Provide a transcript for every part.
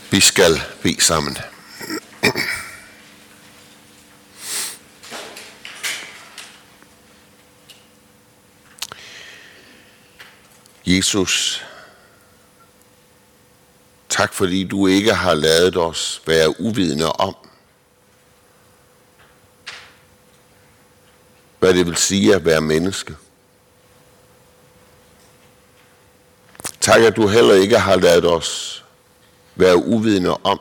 Vi skal bede sammen. Jesus, tak fordi du ikke har ladet os være uvidende om, hvad det vil sige at være menneske. Tak, at du heller ikke har ladet os være uvidende om,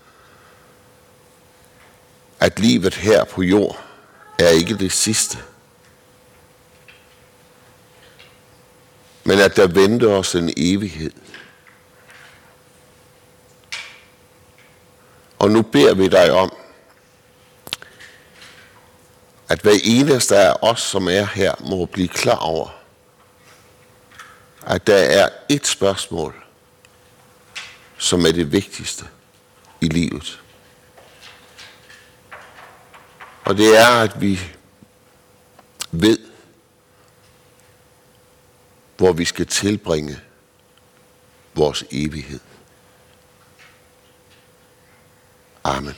at livet her på jord er ikke det sidste, men at der venter os en evighed. Og nu beder vi dig om, at hver eneste af os, som er her, må blive klar over, at der er et spørgsmål, som er det vigtigste i livet. Og det er, at vi ved, hvor vi skal tilbringe vores evighed. Amen.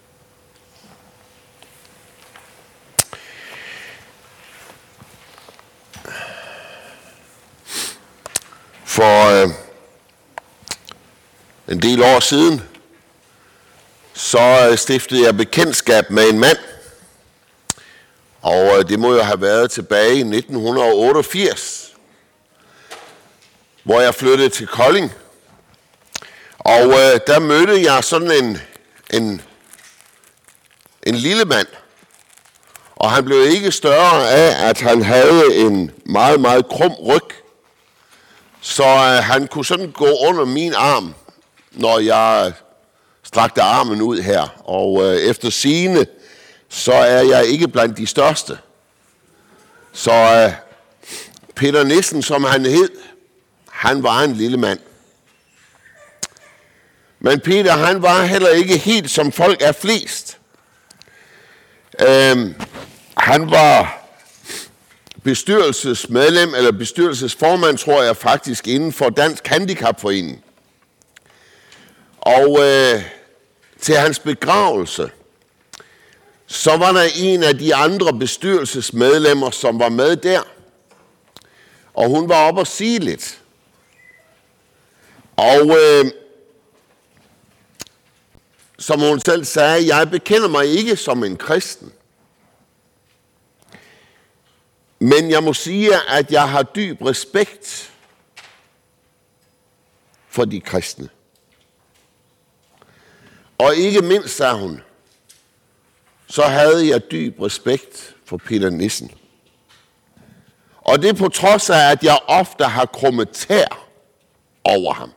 For en del år siden, så stiftede jeg bekendtskab med en mand, og det må jo have været tilbage i 1988, hvor jeg flyttede til Kolding. Og der mødte jeg sådan en lille mand, og han blev ikke større af, at han havde en meget, meget krum ryg, så han kunne sådan gå under min arm, når jeg strakte armen ud her. Og efter sigende, så er jeg ikke blandt de største. Så Peter Nissen, som han hed, han var en lille mand. Men Peter, han var heller ikke helt som folk er flest. Han var bestyrelsesmedlem, eller bestyrelsesformand, tror jeg faktisk, inden for Dansk Handicapforening. Og til hans begravelse, så var der en af de andre bestyrelsesmedlemmer, som var med der. Og hun var oppe at sige lidt. Og som hun selv sagde, jeg bekender mig ikke som en kristen. Men jeg må sige, at jeg har dyb respekt for de kristne. Og ikke mindst, sagde hun, så havde jeg dyb respekt for Peter Nissen. Og det på trods af, at jeg ofte har krummet tær over ham.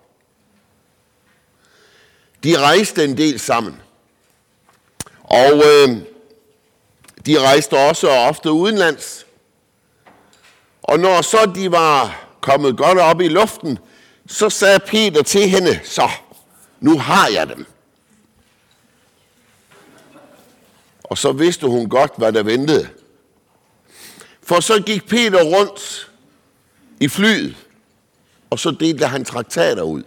De rejste en del sammen. Og de rejste også ofte udenlands. Og når så de var kommet godt op i luften, så sagde Peter til hende, så nu har jeg dem. Og så vidste hun godt, hvad der ventede. For så gik Peter rundt i flyet, og så delte han traktater ud.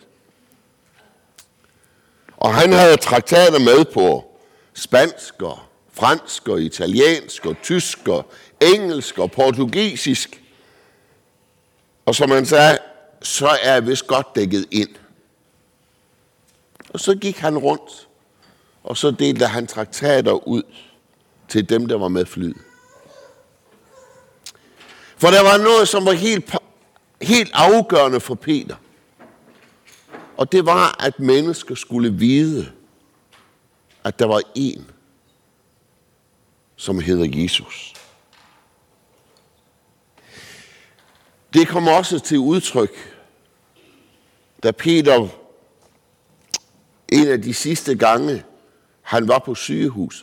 Og han havde traktater med på spansk og fransk og italiensk og tysk og engelsk og portugisisk. Og som han sagde, så er jeg vist godt dækket ind. Og så gik han rundt, og så delte han traktater ud til dem, der var med flyet. For der var noget, som var helt afgørende for Peter. Og det var, at mennesker skulle vide, at der var en, som hedder Jesus. Det kom også til udtryk, da Peter en af de sidste gange, han var på sygehuset.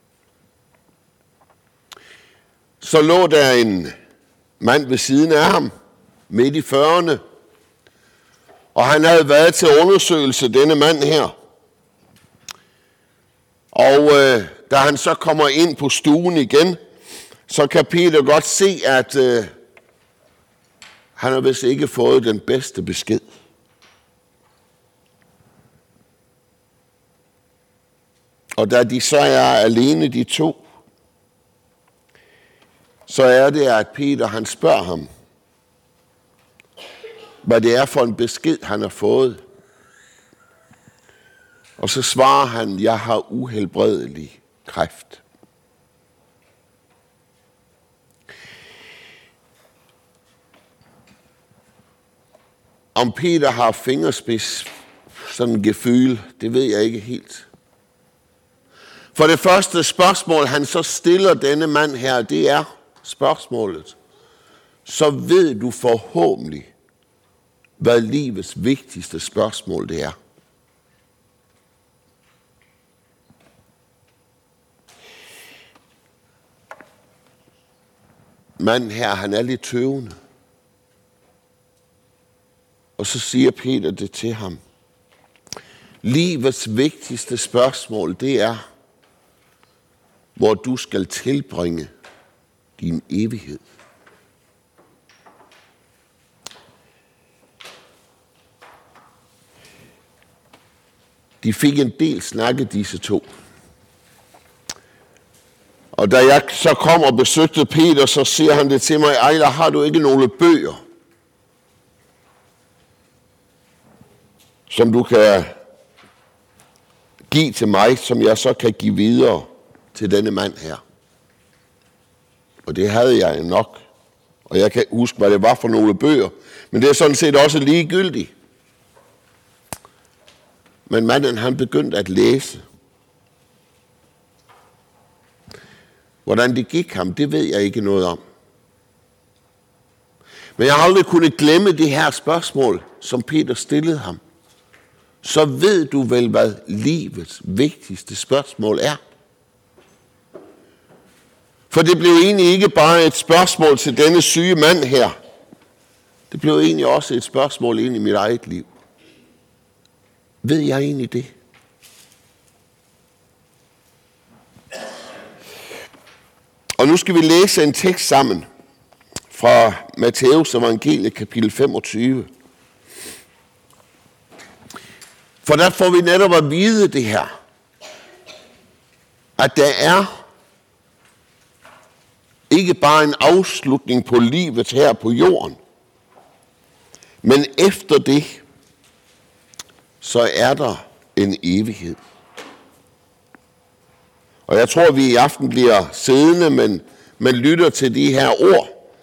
Så lå der en mand ved siden af ham, midt i 40'erne, og han havde været til undersøgelse, denne mand her. Og da han så kommer ind på stuen igen, så kan Peter godt se, at han har vist ikke fået den bedste besked. Og da de så er alene, de to, så er det, at Peter han spørger ham, hvad det er for en besked, han har fået. Og så svarer han, jeg har uhelbredelig kræft. Om Peter har fingerspids, sådan en gefühl, det ved jeg ikke helt. For det første spørgsmål, han så stiller denne mand her, det er spørgsmålet. Så ved du forhåbentlig, hvad livets vigtigste spørgsmål det er. Manden her, han er lidt tøvende. Og så siger Peter det til ham. Livets vigtigste spørgsmål, det er, hvor du skal tilbringe din evighed. De fik en del snakke, disse to. Og da jeg så kom og besøgte Peter, så siger han det til mig, Ejler, har du ikke nogle bøger, som du kan give til mig, som jeg så kan give videre til denne mand her? Og det havde jeg nok. Og jeg kan huske, hvad det var for nogle bøger. Men det er sådan set også ligegyldigt. Men manden, han begyndte at læse. Hvordan det gik ham, det ved jeg ikke noget om. Men jeg har aldrig kunnet glemme det her spørgsmål, som Peter stillede ham. Så ved du vel, hvad livets vigtigste spørgsmål er. For det blev egentlig ikke bare et spørgsmål til denne syge mand her. Det blev egentlig også et spørgsmål ind i mit eget liv. Ved jeg egentlig det? Og nu skal vi læse en tekst sammen fra Matthæus evangeliet kapitel 25. For der får vi netop at vide det her, at der er ikke bare en afslutning på livet her på jorden, men efter det, så er der en evighed. Og jeg tror, vi i aften bliver siddende, men lytter til de her ord,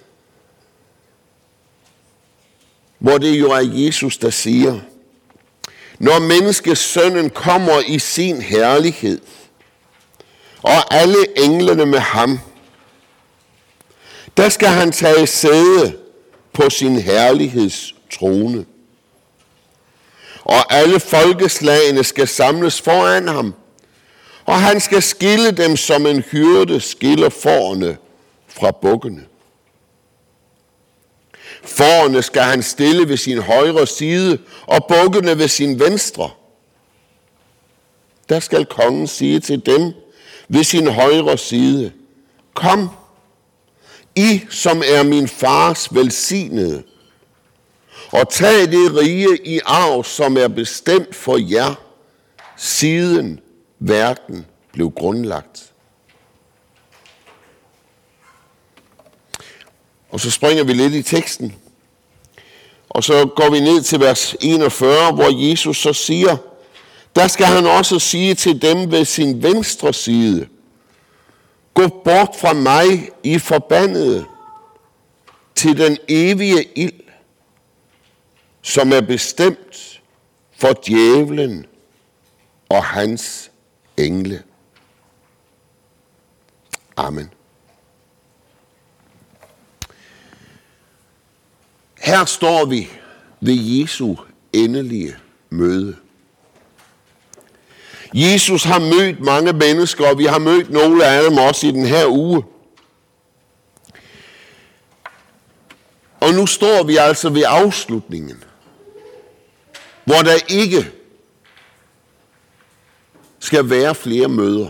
hvor det jo er Jesus, der siger, når menneskesønnen kommer i sin herlighed, og alle englene med ham, der skal han tage sæde på sin herlighedstrone. Og alle folkeslagene skal samles foran ham, og han skal skille dem, som en hyrde skiller fårene fra bukkene. Fårene skal han stille ved sin højre side, og bukkene ved sin venstre. Der skal kongen sige til dem ved sin højre side, kom, I som er min fars velsignede, og tag det rige i arv, som er bestemt for jer, siden verden blev grundlagt. Og så springer vi lidt i teksten, og så går vi ned til vers 41, hvor Jesus så siger, der skal han også sige til dem ved sin venstre side, gå bort fra mig, I forbandede, til den evige ild, som er bestemt for djævlen og hans engle. Amen. Her står vi ved Jesu endelige møde. Jesus har mødt mange mennesker, og vi har mødt nogle af dem også i den her uge. Og nu står vi altså ved afslutningen, hvor der ikke skal være flere møder.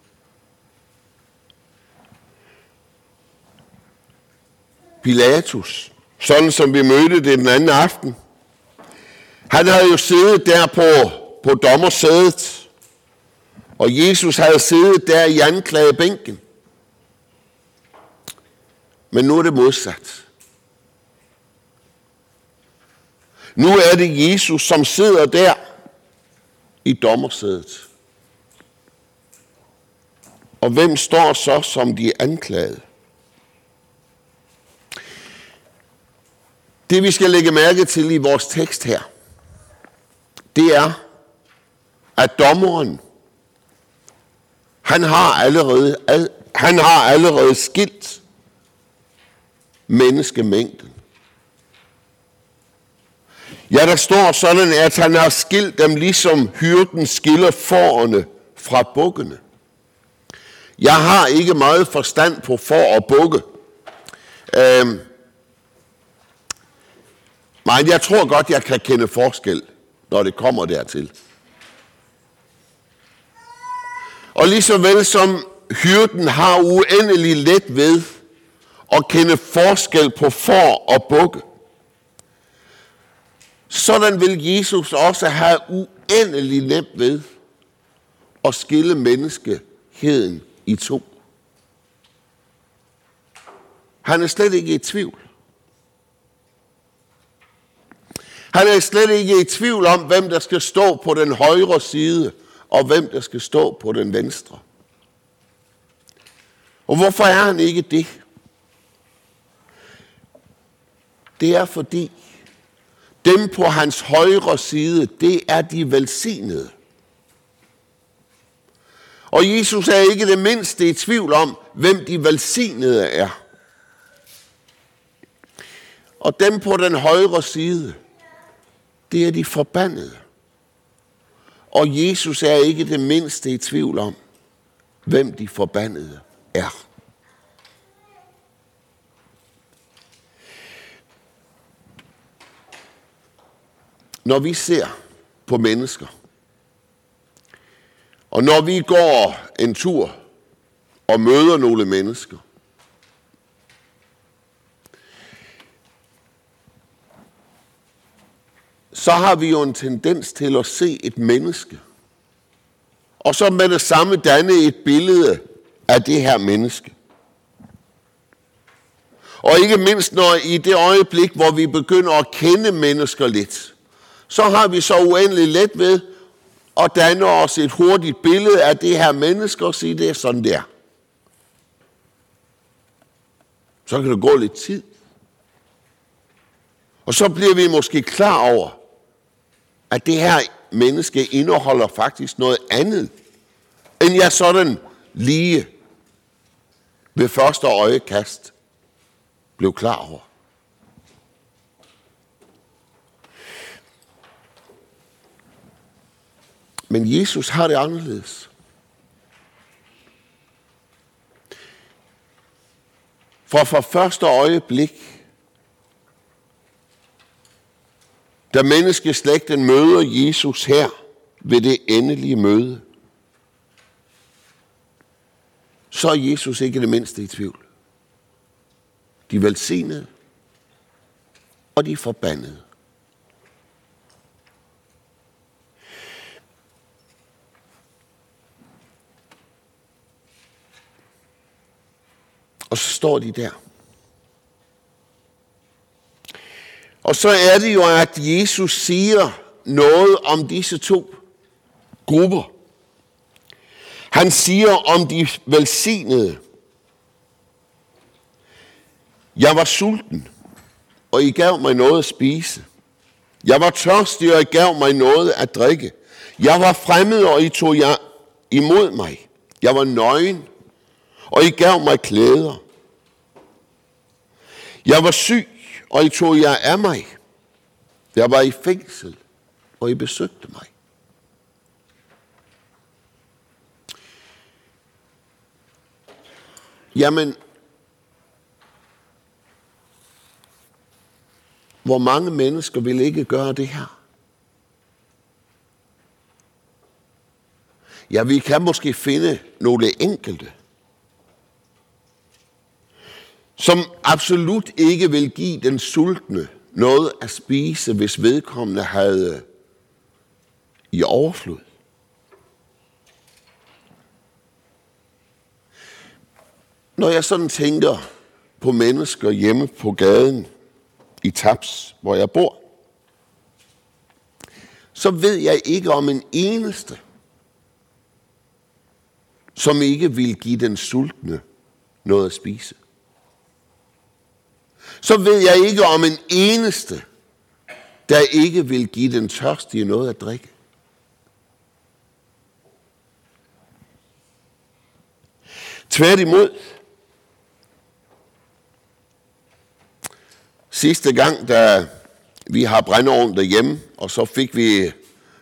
Pilatus, sådan som vi mødte det den anden aften, han havde jo siddet der på dommersædet, Og Jesus havde siddet der i anklagebænken. Men nu er det modsat. Nu er det Jesus, som sidder der i dommersædet. Og hvem står så som de anklagede? Det vi skal lægge mærke til i vores tekst her, det er, at dommeren, han har allerede skilt menneskemængden. Ja, der står sådan, at han har skilt dem, ligesom hyrden skiller fårene fra bukkene. Jeg har ikke meget forstand på får og bukke. Men jeg tror godt, jeg kan kende forskel, når det kommer dertil. Og lige så vel som hyrden har uendelig let ved at kende forskel på får og bukke, sådan vil Jesus også have uendelig nemt ved at skille menneskeheden i to. Han er slet ikke i tvivl. Han er slet ikke i tvivl om, hvem der skal stå på den højre side, og hvem der skal stå på den venstre. Og hvorfor er han ikke det? Det er fordi, dem på hans højre side, det er de velsignede. Og Jesus er ikke det mindste i tvivl om, hvem de velsignede er. Og dem på den højre side, det er de forbandede. Og Jesus er ikke det mindste i tvivl om, hvem de forbandede er. Når vi ser på mennesker, og når vi går en tur og møder nogle mennesker, så har vi jo en tendens til at se et menneske, og så med det samme danne et billede af det her menneske. Og ikke mindst når i det øjeblik, hvor vi begynder at kende mennesker lidt, så har vi så uendelig let ved at danne os et hurtigt billede af det her menneske og sige, det er sådan der. Så kan der gå lidt tid. Og så bliver vi måske klar over, at det her menneske indeholder faktisk noget andet, end jeg sådan lige ved første øjekast blev klar over. Men Jesus har det anderledes. For første øjeblik, da menneskeslægten møder Jesus her ved det endelige møde, så er Jesus ikke det mindste i tvivl. De velsignede og de forbandede. Og så står de der. Og så er det jo, at Jesus siger noget om disse to grupper. Han siger om de velsignede: jeg var sulten, og I gav mig noget at spise. Jeg var tørstig, og I gav mig noget at drikke. Jeg var fremmed, og I tog jer imod mig. Jeg var nøgen, og I gav mig klæder. Jeg var syg, og I tog jer af mig. Jeg var i fængsel, og I besøgte mig. Jamen, hvor mange mennesker vil ikke gøre det her? Ja, vi kan måske finde nogle enkelte, som absolut ikke vil give den sultne noget at spise, hvis vedkommende havde i overflod. Når jeg sådan tænker på mennesker hjemme på gaden i Taps, hvor jeg bor, så ved jeg ikke om en eneste, som ikke vil give den sultne noget at spise. Så ved jeg ikke om en eneste, der ikke vil give den tørstige noget at drikke. Tværtimod, sidste gang, da vi har brændeovn derhjemme, og så fik vi,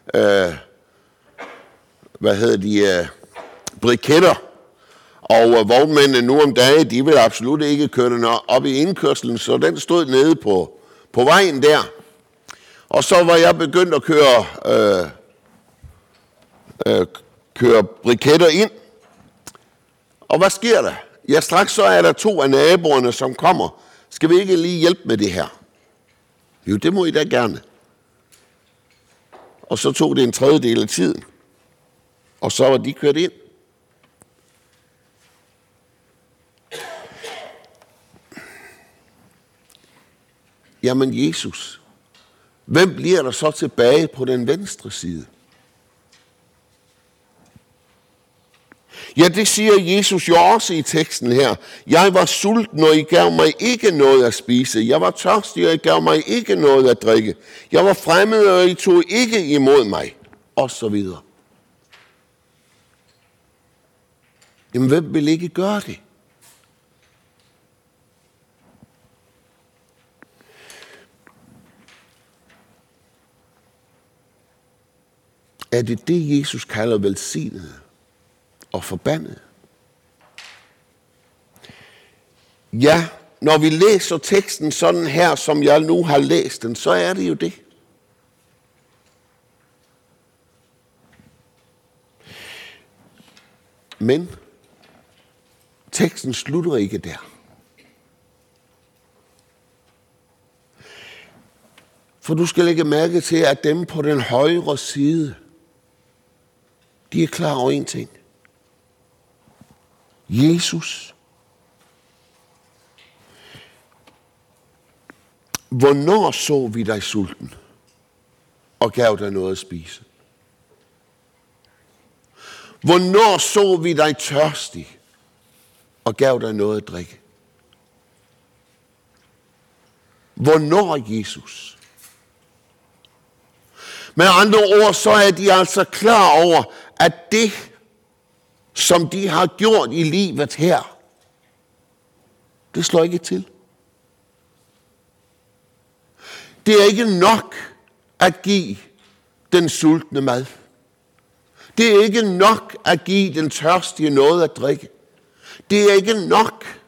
briketter, og vognmændene nu om dagen, de vil absolut ikke køre den op i indkørslen, så den stod nede på vejen der. Og så var jeg begyndt at køre briketter ind. Og hvad sker der? Ja, straks så er der 2 af naboerne, som kommer. Skal vi ikke lige hjælpe med det her? Jo, det må I da gerne. Og så tog det en tredjedel af tiden. Og så var de kørt ind. Jamen Jesus, hvem bliver der så tilbage på den venstre side? Ja, det siger Jesus jo også i teksten her. Jeg var sulten, og I gav mig ikke noget at spise. Jeg var tørstig, og I gav mig ikke noget at drikke. Jeg var fremmed, og I tog ikke imod mig. Og så videre. Jamen, hvem vil ikke gøre det? Er det det, Jesus kalder velsignet og forbandet? Ja, når vi læser teksten sådan her, som jeg nu har læst den, så er det jo det. Men teksten slutter ikke der. For du skal lægge mærke til, at dem på den højre side, de er klar over en ting. Jesus, hvornår så vi dig sulten og gav dig noget at spise? Hvornår så vi dig tørstig og gav dig noget at drikke? Hvornår, Jesus? Med andre ord, så er de altså klar over, at det, som de har gjort i livet her, det slår ikke til. Det er ikke nok at give den sultne mad. Det er ikke nok at give den tørstige noget at drikke. Det er ikke nok.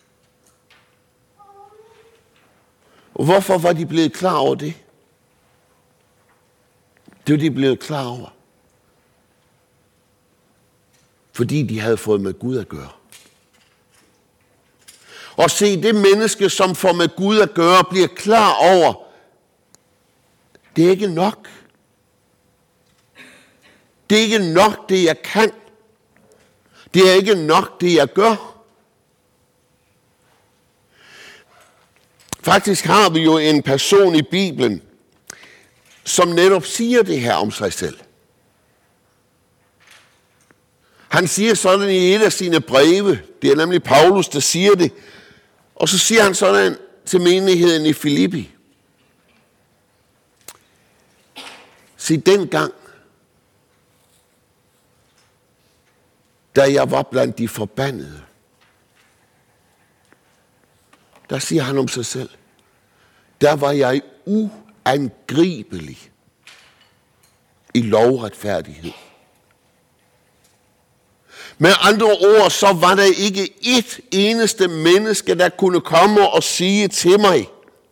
Og hvorfor var de blevet klar over det? Det var de blevet klar over. Fordi de havde fået med Gud at gøre. Og se, det menneske, som får med Gud at gøre, bliver klar over, det er ikke nok. Det er ikke nok, det jeg kan. Det er ikke nok, det jeg gør. Faktisk har vi jo en person i Bibelen, som netop siger det her om sig selv. Han siger sådan i et af sine breve, det er nemlig Paulus, der siger det, og så siger han sådan til menigheden i Filippi. Se, dengang, da jeg var blandt de forbandede, der siger han om sig selv, der var jeg uangribelig i lovretfærdighed. Med andre ord, så var der ikke et eneste menneske, der kunne komme og sige til mig,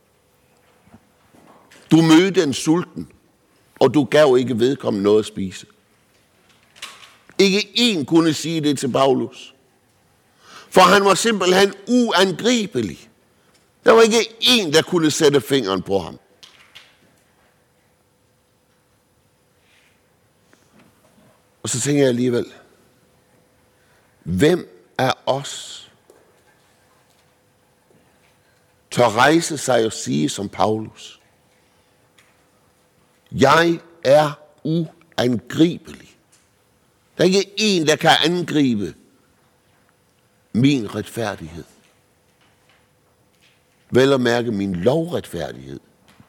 du mødte en sulten, og du gav ikke vedkommende noget at spise. Ikke én kunne sige det til Paulus. For han var simpelthen uangribelig. Der var ikke én, der kunne sætte fingeren på ham. Og så tænker jeg alligevel, hvem af os tør rejse sig og sige som Paulus: jeg er uangribelig. Der er ikke en, der kan angribe min retfærdighed. Vel at mærke min lovretfærdighed.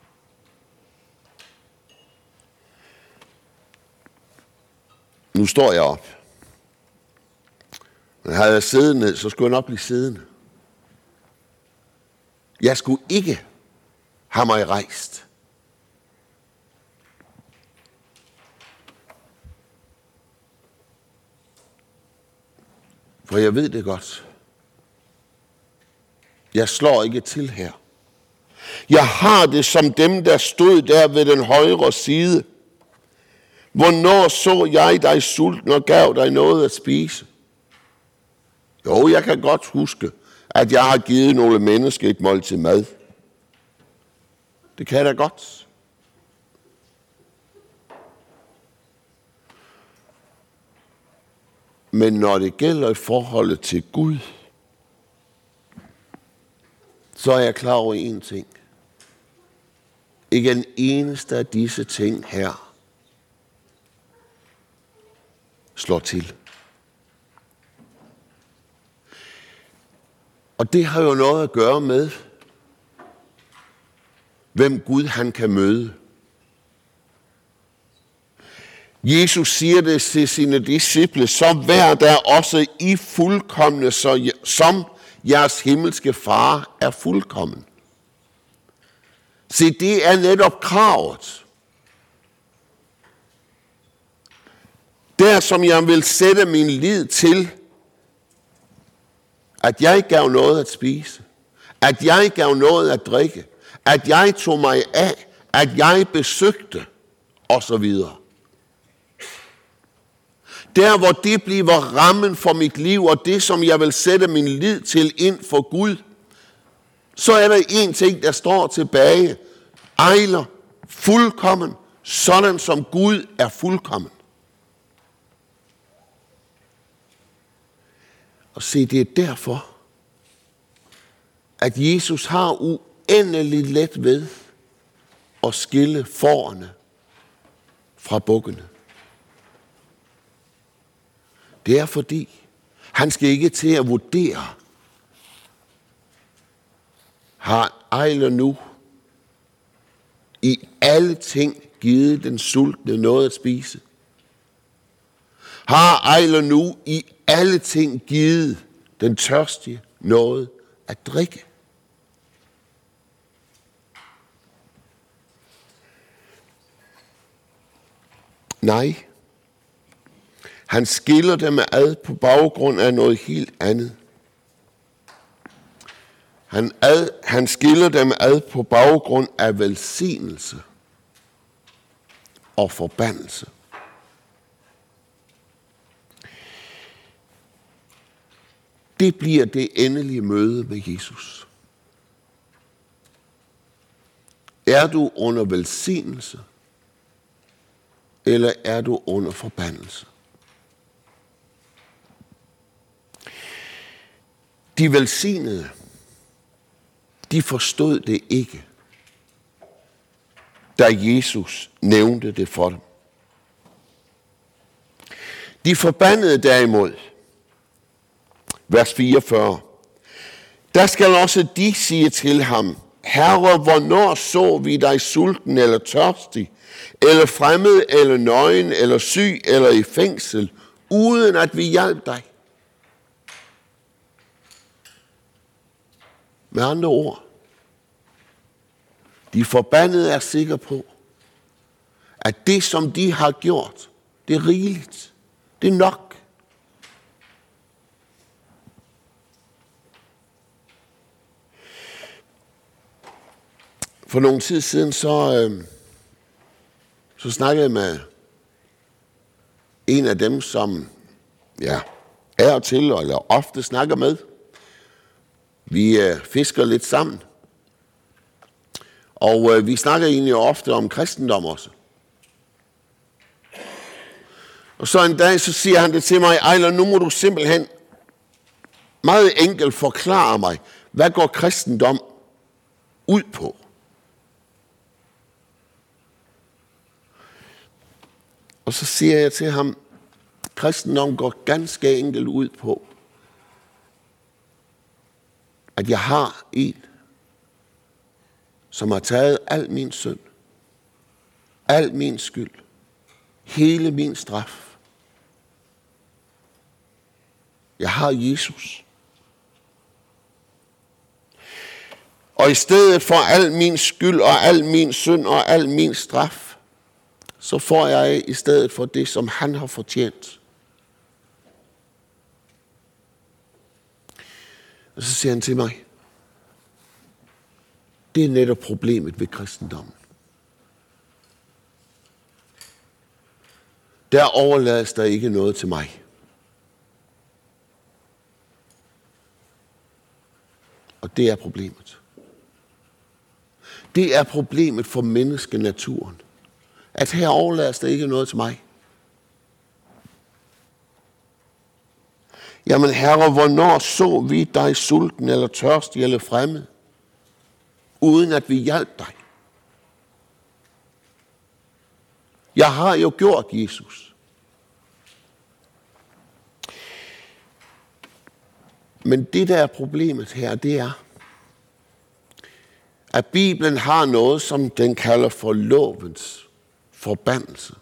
Nu står jeg op. Men havde jeg siddet ned, så skulle jeg nok blive siddende. Jeg skulle ikke have mig rejst. For jeg ved det godt. Jeg slår ikke til her. Jeg har det som dem, der stod der ved den højre side. Hvornår så jeg dig sulten og gav dig noget at spise? Jo, jeg kan godt huske, at jeg har givet nogle mennesker et måltid mad. Det kan jeg da godt. Men når det gælder forholdet til Gud, så er jeg klar over en ting. Ikke en eneste af disse ting her slår til. Og det har jo noget at gøre med, hvem Gud han kan møde. Jesus siger det til sine disciple: så vær der også I fuldkomne, som jeres himmelske far er fuldkommen. Se, det er netop kravet. Der som jeg vil sætte min lid til, at jeg gav noget at spise, at jeg gav noget at drikke, at jeg tog mig af, at jeg besøgte, osv. Der hvor det bliver rammen for mit liv, og det som jeg vil sætte min lid til ind for Gud, så er der en ting, der står tilbage. Ejler fuldkommen, sådan som Gud er fuldkommen. Og se, det er derfor, at Jesus har uendeligt let ved at skille fårene fra bukkene. Det er fordi, han skal ikke til at vurdere, har Ejler nu i alle ting givet den sultne noget at spise? Har Ejler nu i alle ting givet den tørstige noget at drikke? Nej. Han skiller dem ad på baggrund af noget helt andet. Han skiller dem ad på baggrund af velsignelse og forbandelse. Det bliver det endelige møde med Jesus. Er du under velsignelse, eller er du under forbandelse? De velsignede, de forstod det ikke, da Jesus nævnte det for dem. De forbandede derimod, vers 44, der skal også de sige til ham: Herre, hvornår så vi dig sulten eller tørstig, eller fremmed, eller nøgen, eller syg, eller i fængsel, uden at vi hjalp dig? Med andre ord, de forbandede er sikre på, at det, som de har gjort, det er rigeligt. Det er nok. For nogle tid siden, så snakkede jeg med en af dem, som er til, eller ofte snakker med. Vi fisker lidt sammen. Og vi snakker egentlig ofte om kristendom også. Og så en dag, så siger han det til mig: Ejler, nu må du simpelthen meget enkelt forklare mig, hvad går kristendom ud på? Og så siger jeg til ham, kristendom går ganske enkelt ud på, at jeg har en, som har taget al min synd, al min skyld, hele min straf. Jeg har Jesus. Og i stedet for al min skyld og al min synd og al min straf, så får jeg i stedet for det, som han har fortjent. Og så siger han til mig, det er netop problemet ved kristendommen. Der overlades der ikke noget til mig. Og det er problemet. Det er problemet for menneskenaturen. At her overlades der ikke noget til mig. Jamen Herre, hvornår så vi dig sulten eller tørstig eller fremmed, uden at vi hjalp dig? Jeg har jo gjort, Jesus. Men det, der er problemet her, det er, at Bibelen har noget, som den kalder for lovens forbandelse.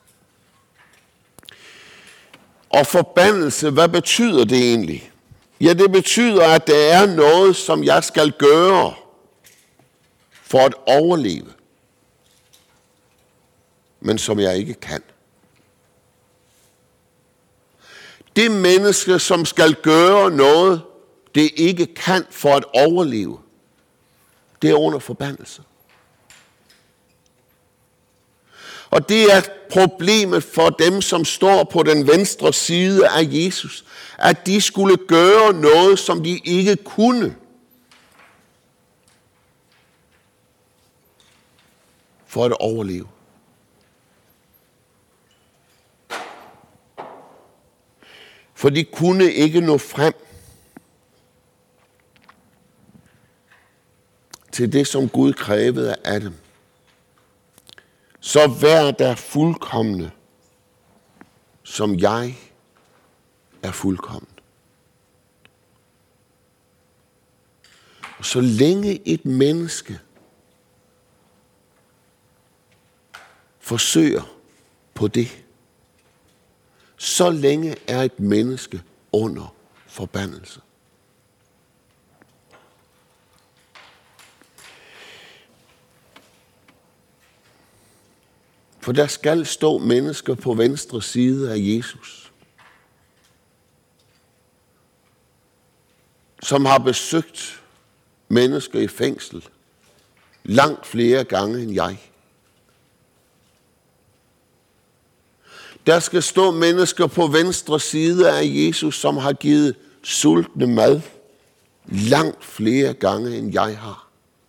Og forbandelse, hvad betyder det egentlig? Ja, det betyder, at der er noget, som jeg skal gøre for at overleve, men som jeg ikke kan. Det menneske, som skal gøre noget, det ikke kan for at overleve, det er under forbandelse. Og det er problemet for dem, som står på den venstre side af Jesus, at de skulle gøre noget, som de ikke kunne. For at overleve. For de kunne ikke nå frem til det, som Gud krævede af dem. Så vær der fuldkomne, som jeg er fuldkommen. Og så længe et menneske forsøger på det, så længe er et menneske under forbandelse. For der skal stå mennesker på venstre side af Jesus, som har besøgt mennesker i fængsel langt flere gange end jeg. Der skal stå mennesker på venstre side af Jesus, som har givet sultne mad langt flere gange end jeg har.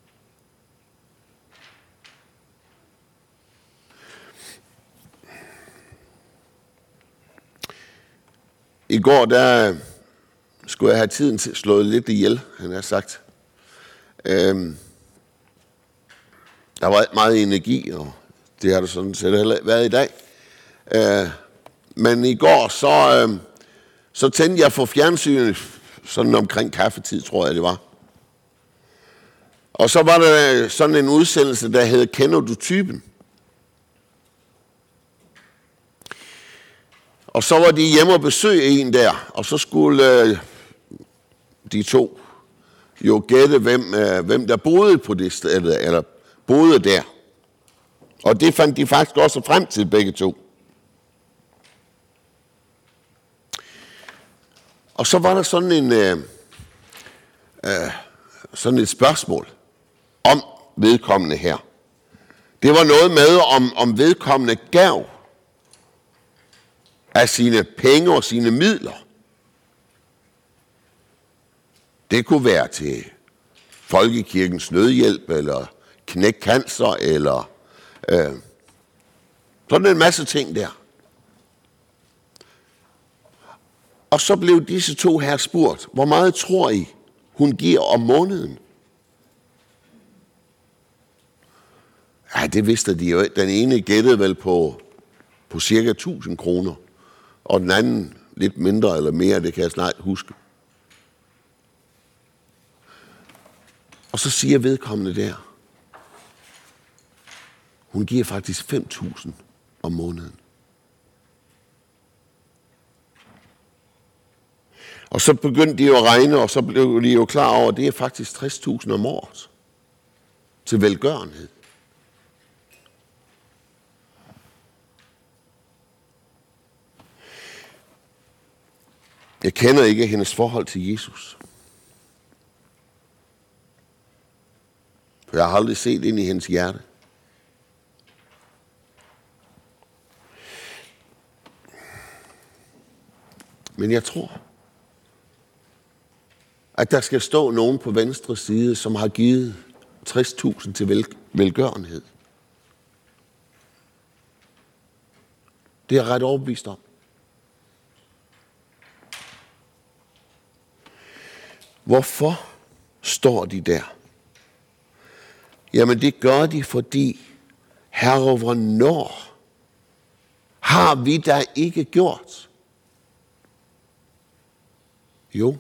I går, der skulle jeg have tiden til slået lidt ihjel, han har sagt. Der var meget energi, og det har der sådan set heller været i dag. Men i går, så tændte jeg for fjernsynet, sådan omkring kaffetid, tror jeg det var. Og så var der sådan en udsendelse, der hed Kender du typen? Og så var de hjemme og besøge en der, og så skulle de to jo gætte, hvem der boede på det sted, eller boede der. Og det fandt de faktisk også frem til begge to. Og så var der sådan et spørgsmål om vedkommende her. Det var noget med, om vedkommende gav af sine penge og sine midler. Det kunne være til Folkekirkens Nødhjælp, eller Knæk Cancer, eller sådan en masse ting der. Og så blev disse to her spurgt, hvor meget tror I, hun giver om måneden? Ja, det vidste de jo. Den ene gættede vel på cirka 1000 kroner, og den anden lidt mindre eller mere, det kan jeg snart huske. Og så siger vedkommende der, hun giver faktisk 5.000 om måneden. Og så begyndte de jo at regne, og så blev de jo klar over, at det er faktisk 60.000 om året til velgørenhed. Jeg kender ikke hendes forhold til Jesus. Jeg har aldrig set ind i hendes hjerte. Men jeg tror, at der skal stå nogen på venstre side, som har givet 60.000 til velgørenhed. Det er jeg ret overbevist om. Hvorfor står de der? Jamen det gør de, fordi Herre, hvornår har vi da ikke gjort? Jo.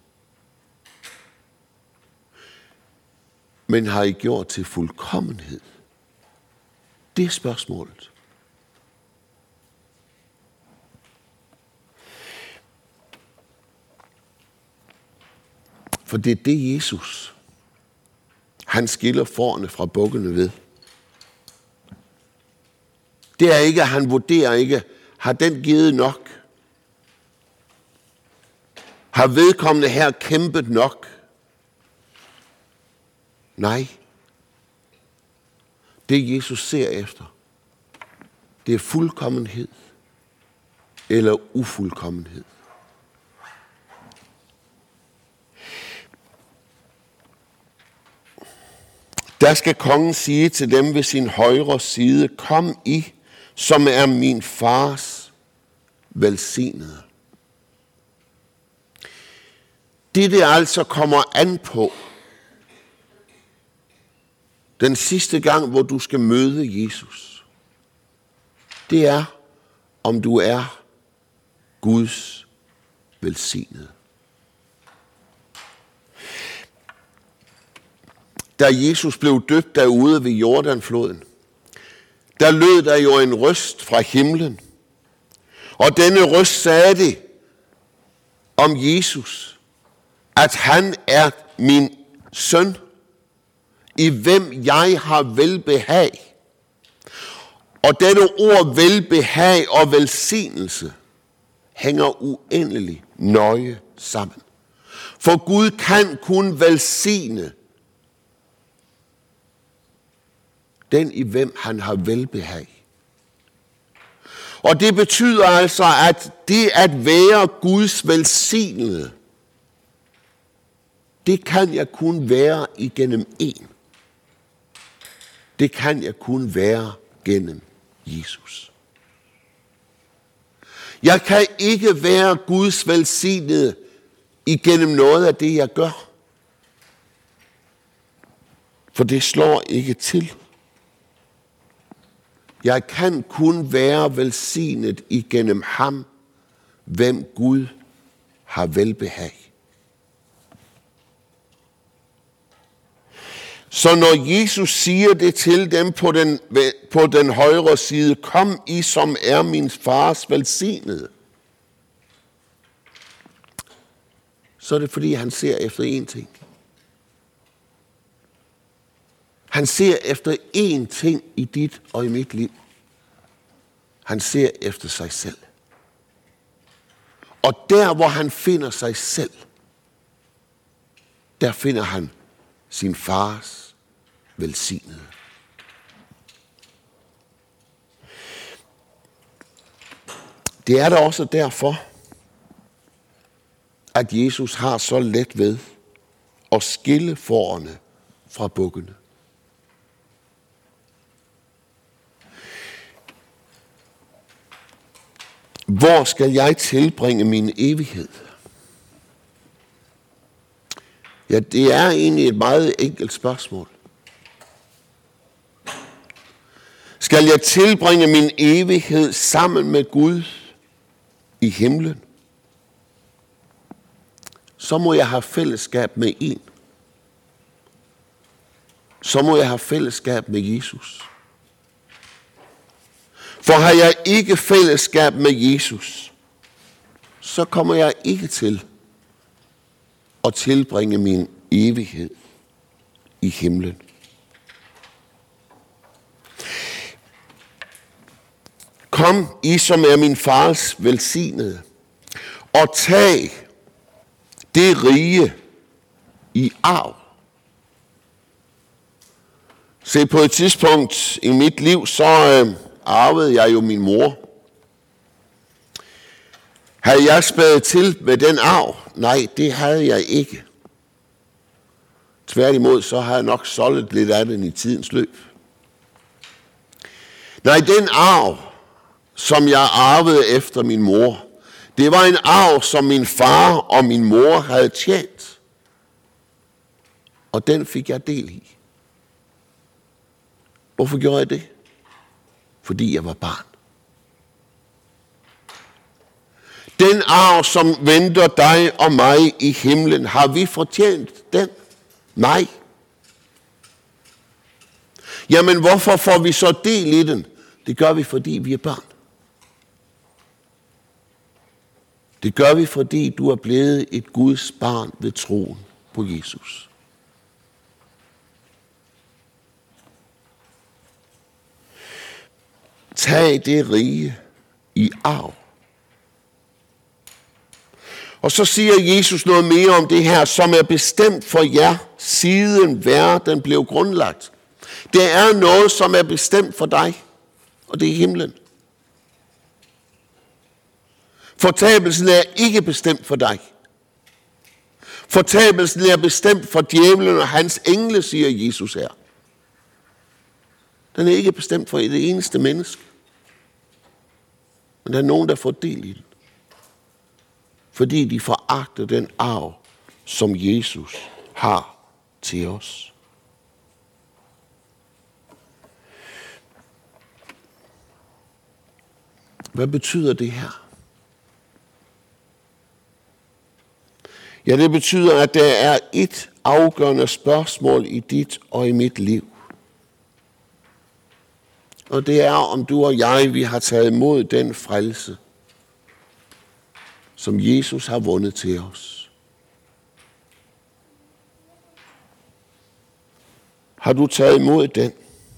Men har I gjort til fuldkommenhed? Det er spørgsmålet. For det er det Jesus, han skiller fårene fra bukkene ved. Det er ikke, at han vurderer ikke, har den givet nok? Har vedkommende her kæmpet nok? Nej. Det Jesus ser efter, det er fuldkommenhed eller ufuldkommenhed. Der skal kongen sige til dem ved sin højre side, kom I, som er min fars velsignede. Det altså kommer an på den sidste gang, hvor du skal møde Jesus, det er, om du er Guds velsignede. Da Jesus blev døbt derude ved Jordanfloden, der lød der jo en røst fra himlen. Og denne røst sagde det om Jesus, at han er min søn, i hvem jeg har velbehag. Og dette ord velbehag og velsignelse hænger uendelig nøje sammen. For Gud kan kun velsigne den, i hvem han har velbehag. Og det betyder altså, at det at være Guds velsignede, det kan jeg kun være igennem en. Det kan jeg kun være gennem Jesus. Jeg kan ikke være Guds velsignede igennem noget af det, jeg gør. For det slår ikke til. Jeg kan kun være velsignet igennem ham, hvem Gud har velbehag. Så når Jesus siger det til dem på den højre side, kom I, som er min fars velsignede, så er det fordi, han ser efter én ting. Han ser efter én ting i dit og i mit liv. Han ser efter sig selv. Og der, hvor han finder sig selv, der finder han sin fars velsignede. Det er da også derfor, at Jesus har så let ved at skille fårene fra bukkene. Hvor skal jeg tilbringe min evighed? Ja, det er egentlig et meget enkelt spørgsmål. Skal jeg tilbringe min evighed sammen med Gud i himlen, så må jeg have fællesskab med en. Så må jeg have fællesskab med Jesus. For har jeg ikke fællesskab med Jesus, så kommer jeg ikke til at tilbringe min evighed i himlen. Kom, I som er min fars velsignede, og tag det rige i arv. Se, på et tidspunkt i mit liv, så arvede jeg jo min mor. Havde jeg spædet til med den arv? Nej, det havde jeg ikke. Tværtimod, så har jeg nok solgt lidt af den i tidens løb. Nej, den arv, som jeg arvede efter min mor, det var en arv, som min far og min mor havde tjent. Og den fik jeg del i. Hvorfor gjorde jeg det? Fordi jeg var barn. Den arv, som venter dig og mig i himlen, har vi fortjent den? Nej. Jamen, hvorfor får vi så del i den? Det gør vi, fordi vi er børn. Det gør vi, fordi du er blevet et Guds barn ved troen på Jesus. Tag det rige i arv. Og så siger Jesus noget mere om det her, som er bestemt for jer, siden verden blev grundlagt. Det er noget, som er bestemt for dig, og det er himlen. Fortabelsen er ikke bestemt for dig. Fortabelsen er bestemt for djævlen og hans engle, siger Jesus her. Den er ikke bestemt for det eneste menneske. Men der er nogen, der får del i den. Fordi de foragter den arv, som Jesus har til os. Hvad betyder det her? Ja, det betyder, at der er et afgørende spørgsmål i dit og i mit liv. Og det er, om du og jeg, vi har taget imod den frelse, som Jesus har vundet til os. Har du taget imod den?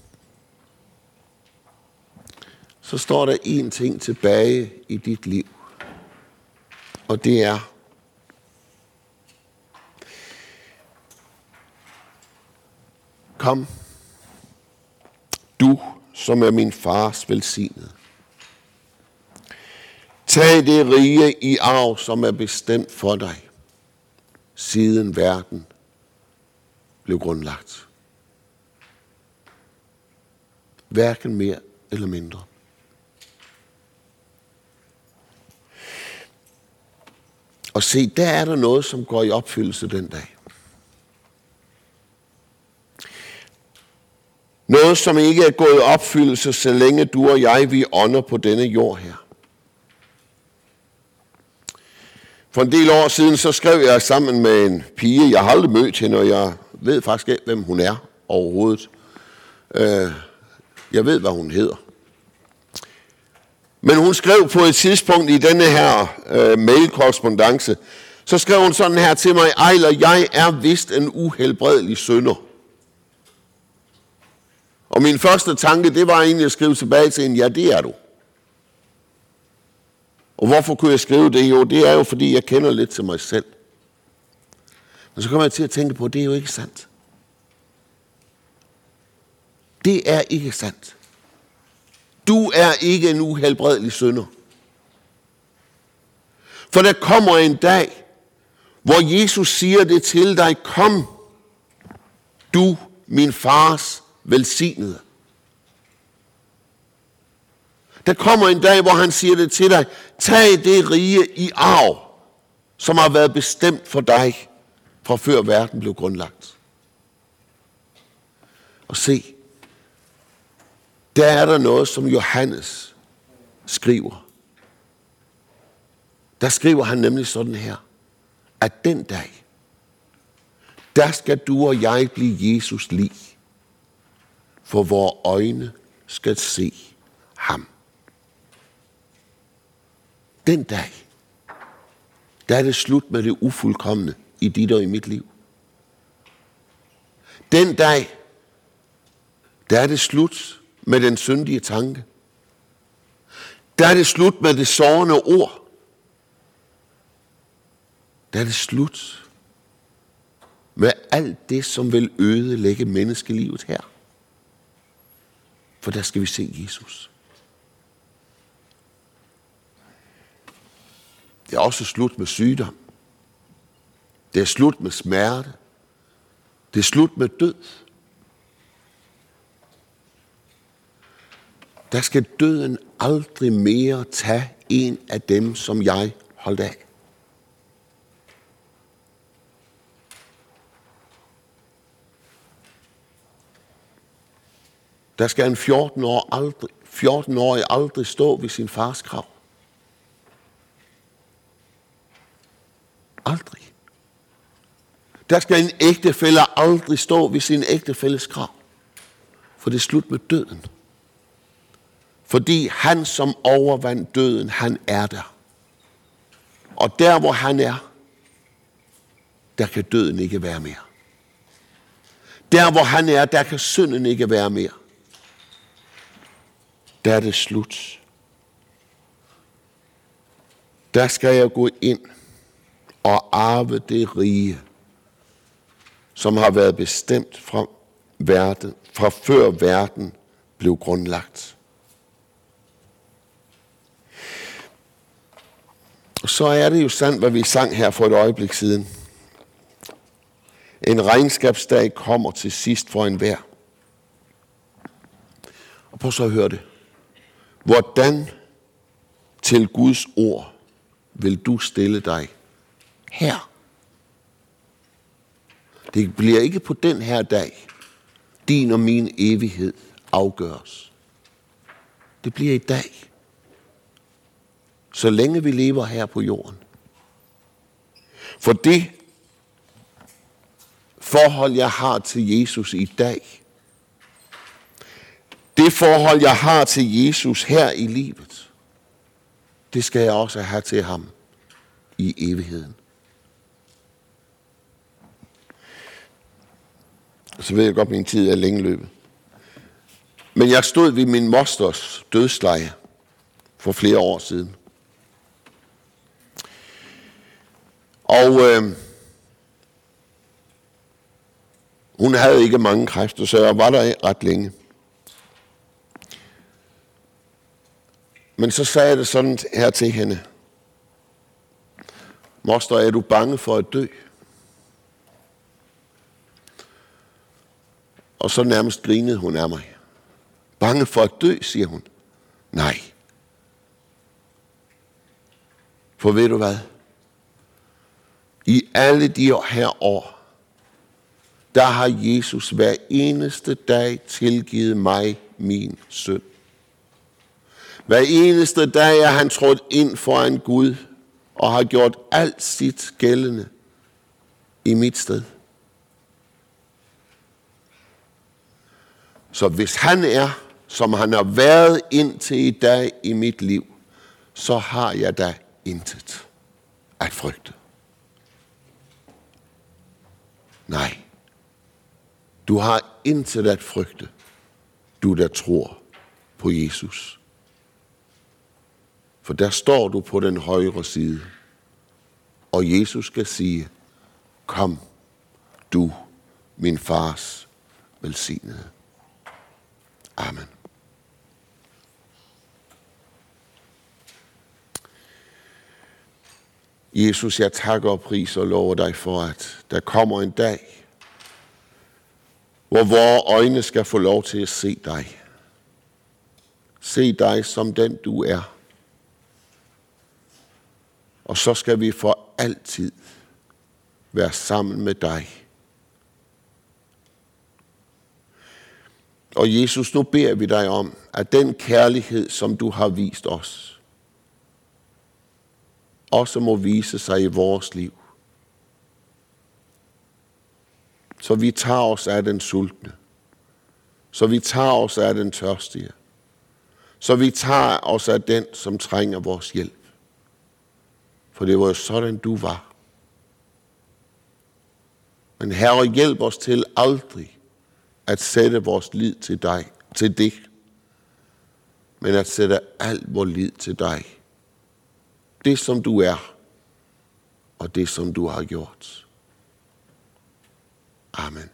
Så står der én ting tilbage i dit liv. Og det er, kom, du som er min fars velsignede. Tag det rige i arv, som er bestemt for dig, siden verden blev grundlagt. Hverken mere eller mindre. Og se, der er der noget, som går i opfyldelse den dag. Noget, som ikke er gået i opfyldelse, så længe du og jeg, vi ånder på denne jord her. For en del år siden, så skrev jeg sammen med en pige. Jeg har aldrig mødt hende, og jeg ved faktisk ikke, hvem hun er overhovedet. Jeg ved, hvad hun hedder. Men hun skrev på et tidspunkt i denne her mailkorrespondance, så skrev hun sådan her til mig: Ejler, jeg er vist en uhelbredelig synder. Og min første tanke, det var egentlig at skrive tilbage til hende: ja, det er du. Og hvorfor kunne jeg skrive det? Jo, det er jo, fordi jeg kender lidt til mig selv. Men så kommer jeg til at tænke på, at det er jo ikke sandt. Det er ikke sandt. Du er ikke en uhelbredelig synder. For der kommer en dag, hvor Jesus siger det til dig: kom, du min fars velsignede. Der kommer en dag, hvor han siger det til dig: tag det rige i arv, som har været bestemt for dig, fra før verden blev grundlagt. Og se, der er der noget, som Johannes skriver. Der skriver han nemlig sådan her, at den dag, der skal du og jeg blive Jesus lig, for vores øjne skal se ham. Den dag, der er det slut med det ufuldkomne i dit og i mit liv. Den dag, der er det slut med den syndige tanke. Der er det slut med det sårende ord. Der er det slut med alt det, som vil ødelægge menneskelivet her. For der skal vi se Jesus. Det er også slut med sygdom. Det er slut med smerte. Det er slut med død. Der skal døden aldrig mere tage en af dem, som jeg holdt af. Der skal en 14-årig aldrig stå ved sin fars grav. Aldrig. Der skal en ægtefælle aldrig stå ved sin ægtefælles grav. For det er slut med døden. Fordi han, som overvandt døden, han er der. Og der, hvor han er, der kan døden ikke være mere. Der, hvor han er, der kan synden ikke være mere. Der er det slut. Der skal jeg gå ind og arve det rige, som har været bestemt fra før verden blev grundlagt. Og så er det jo sandt, hvad vi sang her for et øjeblik siden. En regnskabsdag kommer til sidst for enhver. Og prøv så at høre det. Hvordan til Guds ord vil du stille dig her? Det bliver ikke på den her dag, din og min evighed afgøres. Det bliver i dag. Så længe vi lever her på jorden. For det forhold, jeg har til Jesus i dag, det forhold, jeg har til Jesus her i livet, det skal jeg også have til ham i evigheden. Så ved jeg godt, at min tid er længe løbet. Men jeg stod ved min mosters dødsleje for flere år siden. Og hun havde ikke mange kræfter, så jeg var der ret længe. Men så sagde jeg det sådan her til hende. Moster, er du bange for at dø? Og så nærmest grinede hun af mig. Bange for at dø, siger hun. Nej. For ved du hvad? I alle de her år, der har Jesus hver eneste dag tilgivet mig min synd. Hver eneste dag er han trådt ind foran Gud og har gjort alt sit gældende i mit sted. Så hvis han er, som han har været indtil i dag i mit liv, så har jeg da intet at frygte. Nej, du har intet at frygte, du der tror på Jesus. For der står du på den højre side, og Jesus skal sige, kom du, min fars velsignede. Amen. Jesus, jeg takker og priser og lover dig for, at der kommer en dag, hvor vores øjne skal få lov til at se dig. Se dig som den du er. Og så skal vi for altid være sammen med dig. Og Jesus, nu beder vi dig om, at den kærlighed, som du har vist os, også må vise sig i vores liv. Så vi tager os af den sultne. Så vi tager os af den tørstige. Så vi tager os af den, som trænger vores hjælp. For det var jo sådan, du var. Men Herre, hjælp os til aldrig at sætte vores lid til dig, til det, men at sætte al vores lid til dig. Det, som du er, og det, som du har gjort. Amen.